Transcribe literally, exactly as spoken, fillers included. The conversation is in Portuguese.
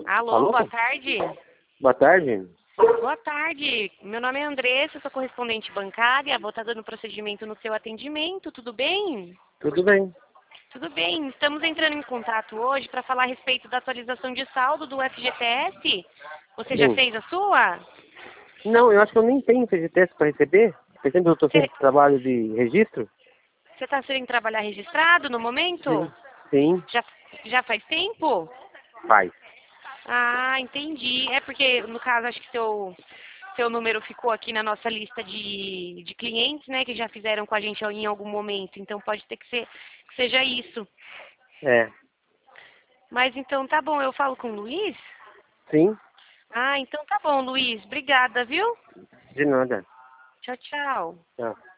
Alô, Alô? boa tarde. Boa tarde. Boa tarde. Meu nome é Andressa, sou correspondente bancária. Vou estar dando procedimento no seu atendimento. Tudo bem? Tudo bem? Tudo bem. Estamos entrando em contato hoje para falar a respeito da atualização de saldo do F G T S. Você já Sim. fez a sua? Não, eu acho que eu nem tenho F G T S para receber. Por exemplo, eu estou sem Você trabalho de registro. está sem trabalhar registrado no Sim. momento? Sim, Já, já faz tempo? faz. Ah, entendi. É porque, no caso, acho que seu, seu número ficou aqui na nossa lista de, de clientes, né, que já fizeram com a gente em algum momento. Então, pode ter que, ser, que seja isso. É. Mas, então, tá bom. Eu falo com o Luiz? Sim, Ah, então tá bom, Luiz. Obrigada, viu? de nada. Tchau, tchau. Tchau.